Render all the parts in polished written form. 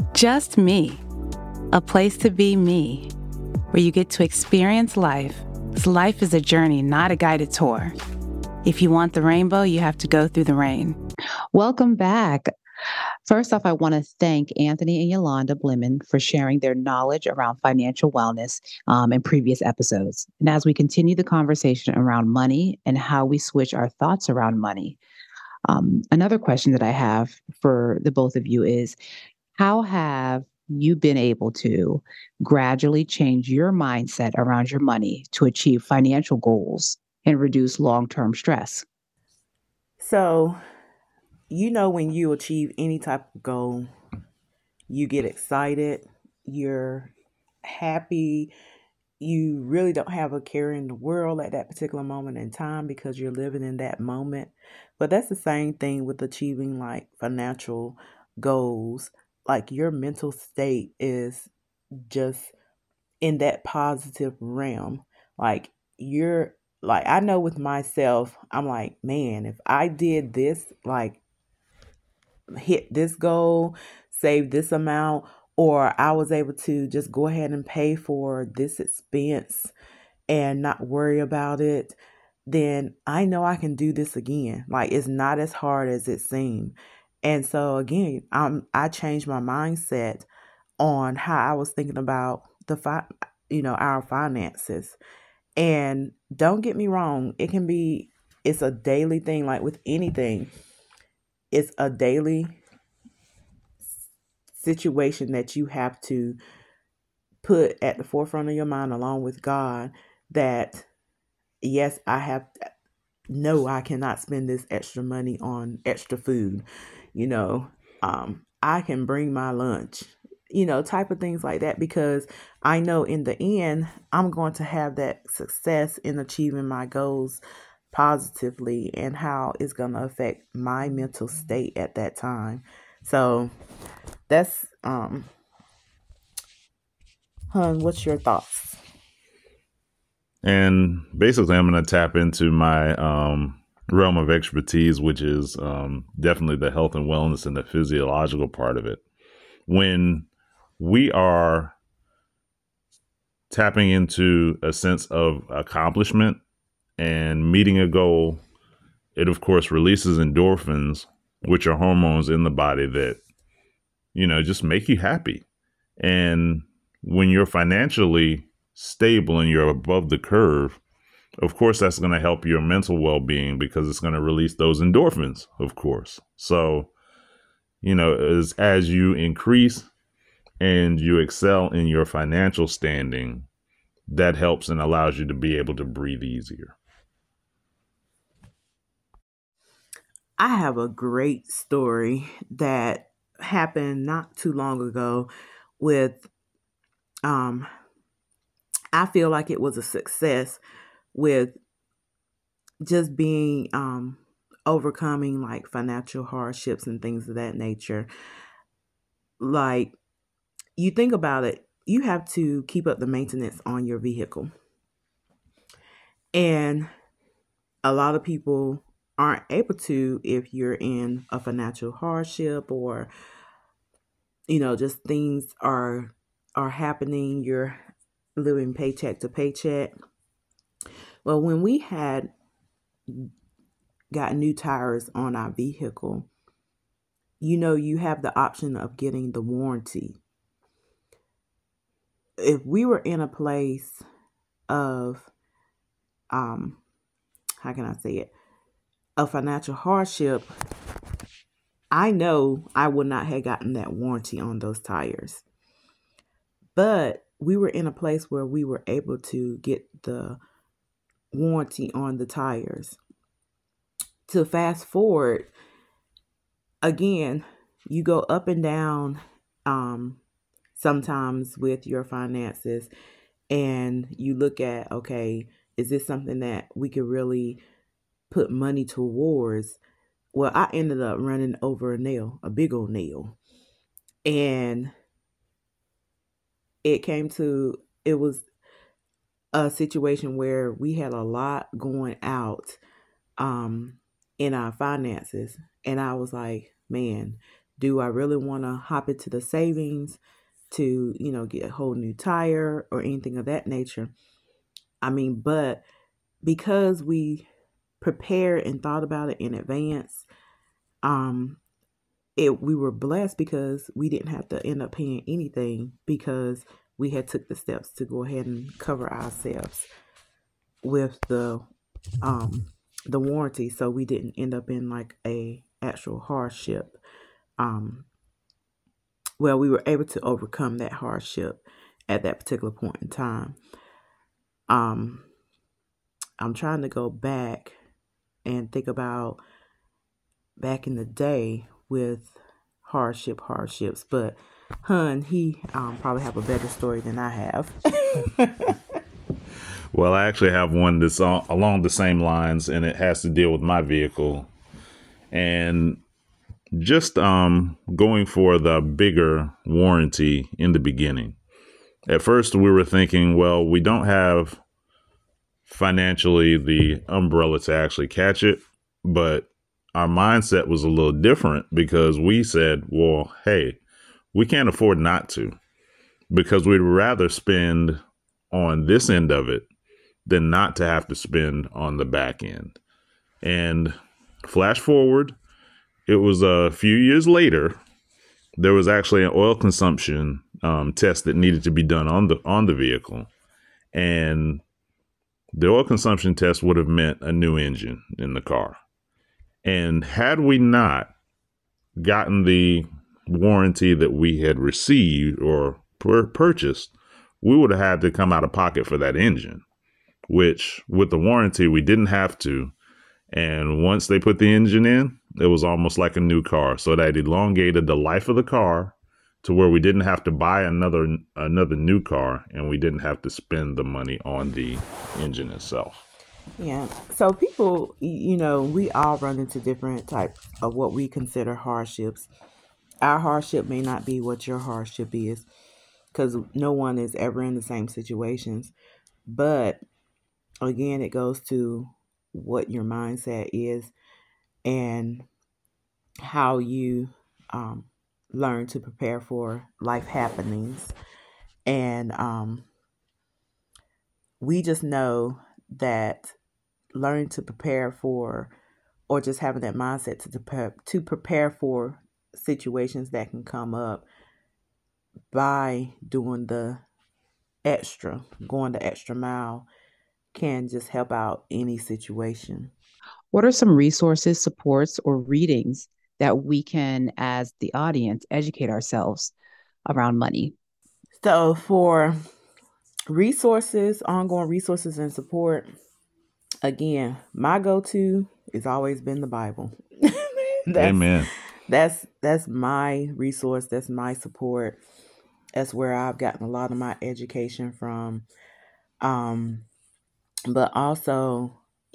Just me, a place to be me, where you get to experience life. 'Cause life is a journey, not a guided tour. If you want the rainbow, you have to go through the rain. Welcome back. First off, I want to thank Anthony and Yolanda Blimmen for sharing their knowledge around financial wellness in previous episodes. And as we continue the conversation around money and how we switch our thoughts around money, another question that I have for the both of you is how have you been able to gradually change your mindset around your money to achieve financial goals and reduce long term stress? So, when you achieve any type of goal, you get excited, you're happy, you really don't have a care in the world at that particular moment in time because you're living in that moment. But that's the same thing with achieving like financial goals. Like your mental state is just in that positive realm. Like you're like I know with myself, I'm like, man, if I did this, like hit this goal, save this amount, or I was able to just go ahead and pay for this expense and not worry about it, then I know I can do this again. Like it's not as hard as it seemed. And so again, I changed my mindset on how I was thinking about our finances. And don't get me wrong, it's a daily thing like with anything. It's a daily situation that you have to put at the forefront of your mind along with God that yes, no, I cannot spend this extra money on extra food. You know, I can bring my lunch, type of things like that because I know in the end, I'm going to have that success in achieving my goals positively and how it's going to affect my mental state at that time. So that's, Hun, what's your thoughts? And basically, I'm going to tap into my realm of expertise, which is definitely the health and wellness and the physiological part of it. When we are tapping into a sense of accomplishment and meeting a goal, it of course releases endorphins, which are hormones in the body that, just make you happy. And when you're financially stable and you're above the curve, of course, that's going to help your mental well-being because it's going to release those endorphins, of course. So, as you increase and you excel in your financial standing, that helps and allows you to be able to breathe easier. I have a great story that happened not too long ago with um I feel like it was a success with just being overcoming like financial hardships and things of that nature. Like you think about it, you have to keep up the maintenance on your vehicle. And a lot of people aren't able to if you're in a financial hardship or just things are happening, you're living paycheck to paycheck. Well, when we had got new tires on our vehicle, you have the option of getting the warranty. If we were in a place of um how can I say it, a financial hardship, I know I would not have gotten that warranty on those tires. But we were in a place where we were able to get the warranty on the tires. To fast forward, again, you go up and down sometimes with your finances, and you look at, okay, is this something that we could really put money towards? Well, I ended up running over a nail, a big old nail. And it was a situation where we had a lot going out um, in our finances. And I was like, man, Do I really want to hop into the savings to, get a whole new tire or anything of that nature? I mean, but because we prepared and thought about it in advance, um, we were blessed because we didn't have to end up paying anything because we had took the steps to go ahead and cover ourselves with the warranty, so we didn't end up in like a actual hardship. Well, we were able to overcome that hardship at that particular point in time. I'm trying to go back and think about back in the day with hardships, but he probably have a better story than I have. Well, I actually have one that's along the same lines, and it has to deal with my vehicle. And just going for the bigger warranty in the beginning. At first, we were thinking, well, we don't have financially the umbrella to actually catch it, but our mindset was a little different because we said, well, hey, we can't afford not to, because we'd rather spend on this end of it than not to have to spend on the back end. And flash forward, it was a few years later, there was actually an oil consumption test that needed to be done on the vehicle. And the oil consumption test would have meant a new engine in the car. And had we not gotten the warranty that we had received or purchased, we would have had to come out of pocket for that engine, which with the warranty, we didn't have to. And once they put the engine in, it was almost like a new car. So that elongated the life of the car to where we didn't have to buy another new car, and we didn't have to spend the money on the engine itself. Yeah. So people, we all run into different types of what we consider hardships. Our hardship may not be what your hardship is, because no one is ever in the same situations. But again, it goes to what your mindset is and how you learn to prepare for life happenings. And we just know that learning to prepare for, or just having that mindset to prepare for situations that can come up by doing going the extra mile, can just help out any situation. What are some resources, supports, or readings that we can, as the audience, educate ourselves around money? So for resources, ongoing resources and support, again, my go-to has always been the Bible. Amen. That's my resource. That's my support. That's where I've gotten a lot of my education from. But also,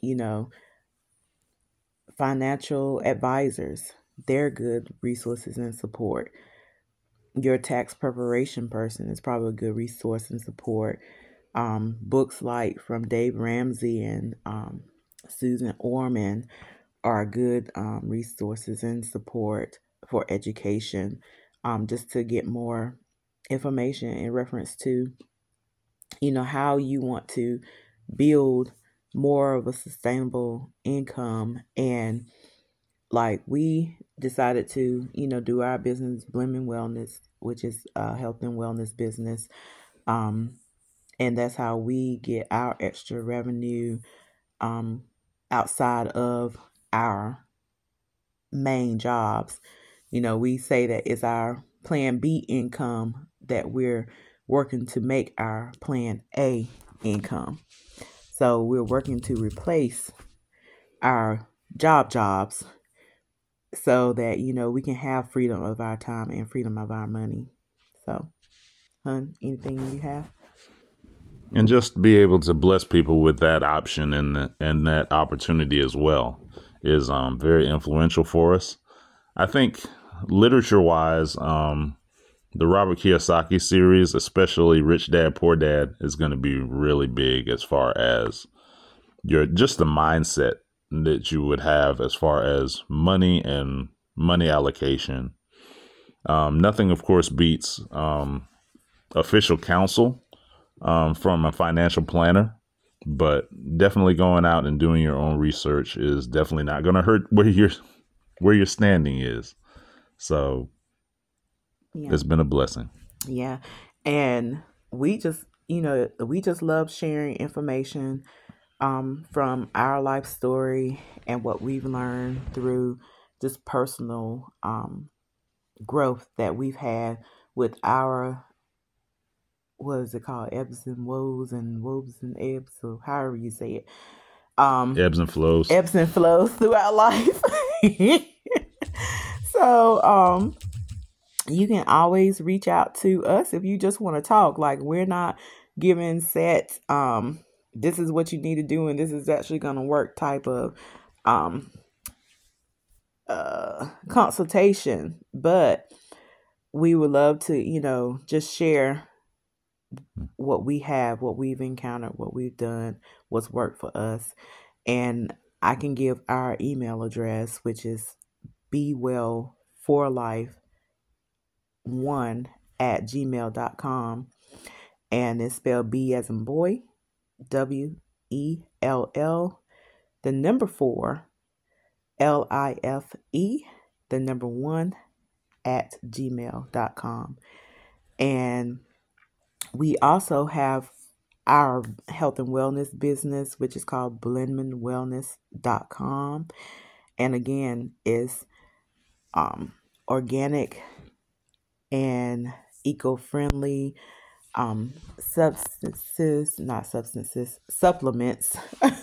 financial advisors, they're good resources and support. Your tax preparation person is probably a good resource and support. Books like from Dave Ramsey and Susan Orman are good resources and support for education, just to get more information in reference to, how you want to build more of a sustainable income. And like we decided to, do our business, Blimmin Wellness, which is a health and wellness business. And that's how we get our extra revenue outside of our main jobs. We say that it's our plan B income that we're working to make our plan A income. So we're working to replace our jobs so that, we can have freedom of our time and freedom of our money. So, anything you have? And just be able to bless people with that option and that opportunity as well is very influential for us. I think literature-wise, the Robert Kiyosaki series, especially Rich Dad, Poor Dad, is going to be really big as far as just the mindset that you would have as far as money and money allocation. Nothing, of course, beats official counsel from a financial planner, but definitely going out and doing your own research is definitely not going to hurt where your standing is. So Yeah. it's been a blessing. Yeah. And we just love sharing information from our life story and what we've learned through just personal growth that we've had with our, what is it called, ebbs and woes and ebbs, so however you say it, Ebbs and flows. ebbs and flows throughout life. So you can always reach out to us if you just want to talk. Like, we're not giving set this is what you need to do and this is actually going to work type of consultation, but we would love to just share what we have, what we've encountered, what we've done, what's worked for us. And I can give our email address, which is bewell4life1@gmail.com, and it's spelled B as in boy, WELL, the number 4, LIFE, the number 1 @gmail.com. And we also have our health and wellness business, which is called blendmanwellness.com. And again, it's organic and eco-friendly supplements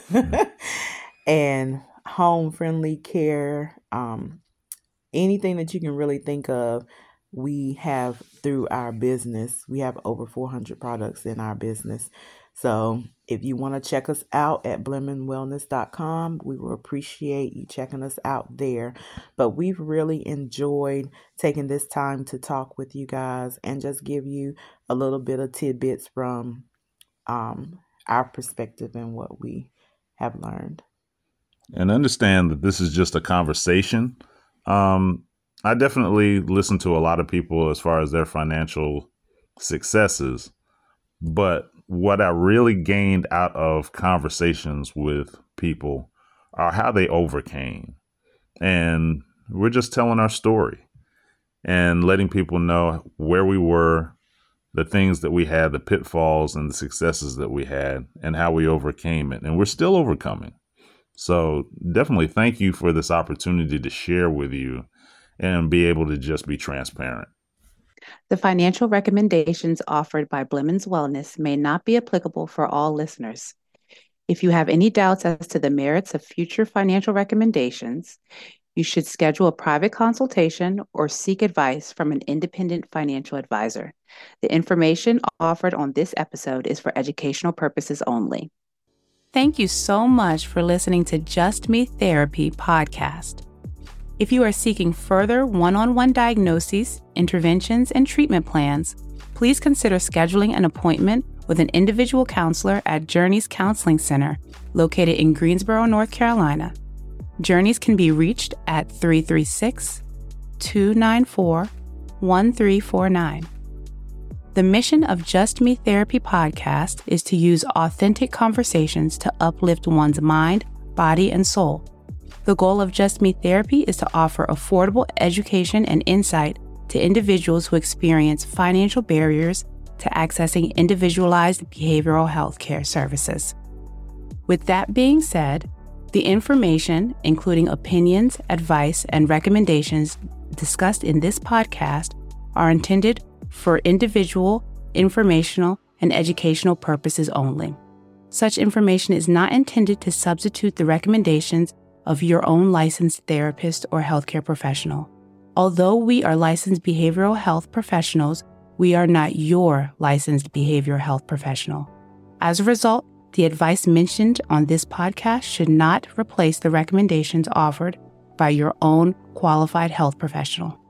and home-friendly care. Anything that you can really think of, we have through our business. We have over 400 products in our business. So if you want to check us out at blendmanwellness.com, we will appreciate you checking us out there. But we've really enjoyed taking this time to talk with you guys and just give you a little bit of tidbits from our perspective and what we have learned. And understand that this is just a conversation. I definitely listen to a lot of people as far as their financial successes, but what I really gained out of conversations with people are how they overcame. And we're just telling our story and letting people know where we were, the things that we had, the pitfalls and the successes that we had, and how we overcame it. And we're still overcoming. So definitely thank you for this opportunity to share with you and be able to just be transparent. The financial recommendations offered by Blendman's Wellness may not be applicable for all listeners. If you have any doubts as to the merits of future financial recommendations, you should schedule a private consultation or seek advice from an independent financial advisor. The information offered on this episode is for educational purposes only. Thank you so much for listening to Just Me Therapy podcast. If you are seeking further one-on-one diagnoses, interventions, and treatment plans, please consider scheduling an appointment with an individual counselor at Journeys Counseling Center, located in Greensboro, North Carolina. Journeys can be reached at 336-294-1349. The mission of Just Me Therapy podcast is to use authentic conversations to uplift one's mind, body, and soul. The goal of Just Me Therapy is to offer affordable education and insight to individuals who experience financial barriers to accessing individualized behavioral health care services. With that being said, the information, including opinions, advice, and recommendations discussed in this podcast, are intended for individual, informational, and educational purposes only. Such information is not intended to substitute the recommendations of your own licensed therapist or healthcare professional. Although we are licensed behavioral health professionals, we are not your licensed behavioral health professional. As a result, the advice mentioned on this podcast should not replace the recommendations offered by your own qualified health professional.